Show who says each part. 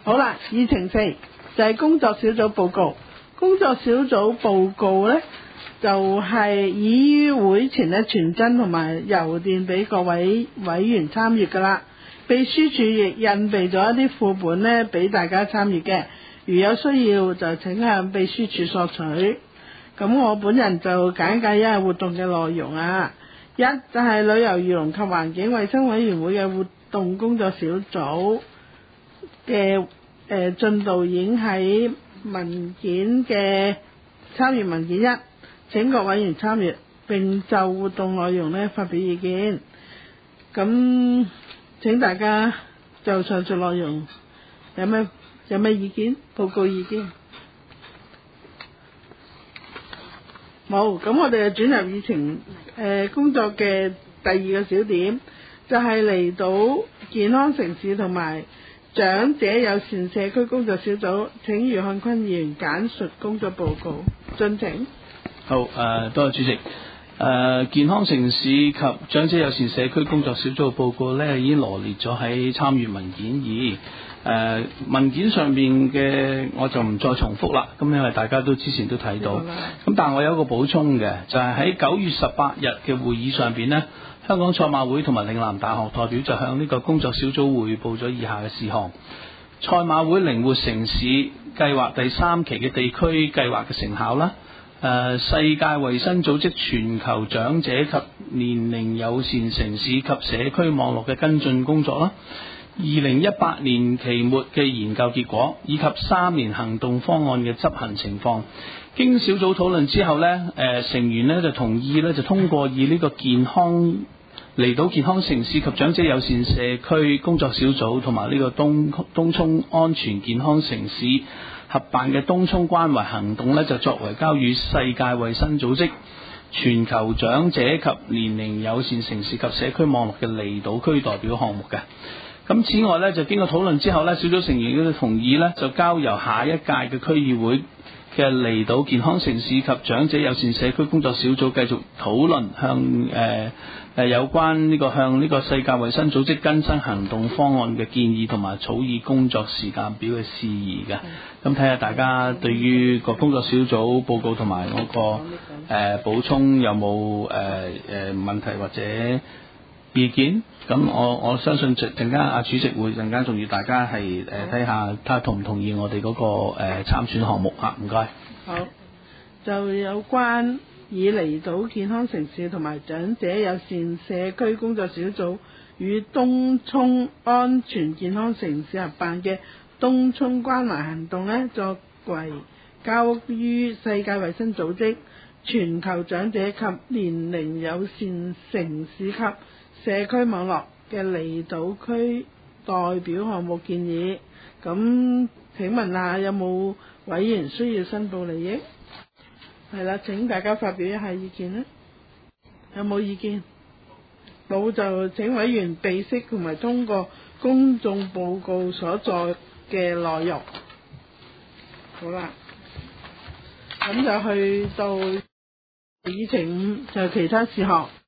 Speaker 1: 好啦，議程4就係工作小組報告。工作小組報告呢，就係已於會前呢傳真同埋郵電俾各位委員參閱㗎啦。秘書處亦印備咗一啲副本呢俾大家參閱嘅，如有需要就請向秘書處索取。咁我本人就簡介一下活動嘅內容啊。一就係旅遊漁農及環境衛生委員會嘅活動工作小組嘅進度已經喺文件嘅參閱文件1，請各委員參閱並就活動內容呢發表意見。咁請大家就上述內容有咩意見？報告意見？冇。咁我哋就轉入議程工作嘅第二個小點，就係離島健康城市同埋長者友善社區工作小組。請余漢坤議員簡述工作報告，進程。
Speaker 2: 好，多謝主席。健康城市及長者友善社區工作小組嘅報告呢，已經羅列咗喺參與文件2。文件上面嘅我就唔再重複啦，咁因為大家都之前都睇到。咁但係我有一個補充嘅，就係喺9月18日嘅會議上邊呢，香港賽馬會同埋嶺南大學代表就向呢個工作小組匯報咗以下嘅事項：賽馬會靈活城市計劃第3期嘅地區計劃嘅成效啦。世界衛生組織全球長者及年齡友善城市及社區網絡嘅跟進工作啦。2018年期末嘅研究結果，以及3年行動方案嘅執行情況。經小組討論之後呢，成員呢就同意呢就通過以呢個離島健康城市及長者友善社區工作小組同埋呢個東涌安全健康城市合辦嘅東涌關懷行動呢，就作為交予世界衛生組織全球長者及年齡友善城市及社區網絡嘅離島區代表項目嘅。咁此外呢，就經過討論之後呢，小組成員都同意呢，就交由下一屆嘅區議會嘅離島健康城市及長者友善社區工作小組繼續討論，向有關向呢個世界衛生組織更新行動方案嘅建議同埋草擬工作時間表嘅事宜嘅。咁睇下大家對於個工作小組報告同埋嗰個補充有冇問題或者意見？咁我相信陣間阿主席會陣間仲要大家係睇下睇下同唔同意我哋嗰個參選項目啊？唔該。
Speaker 1: 好，就有關以離島健康城市同埋長者友善社區工作小組與東涌安全健康城市合辦嘅東涌關懷行動呢，作為交於世界衛生組織全球長者及年齡友善城市及社區網絡嘅離島區代表項目建議。咁請問下有冇委員需要申報利益？係啦，請大家發表一下意見啦。有冇意見？冇就請委員備悉同埋通過公眾報告所載嘅內容。好啦，咁就去到議程5，就其他事項。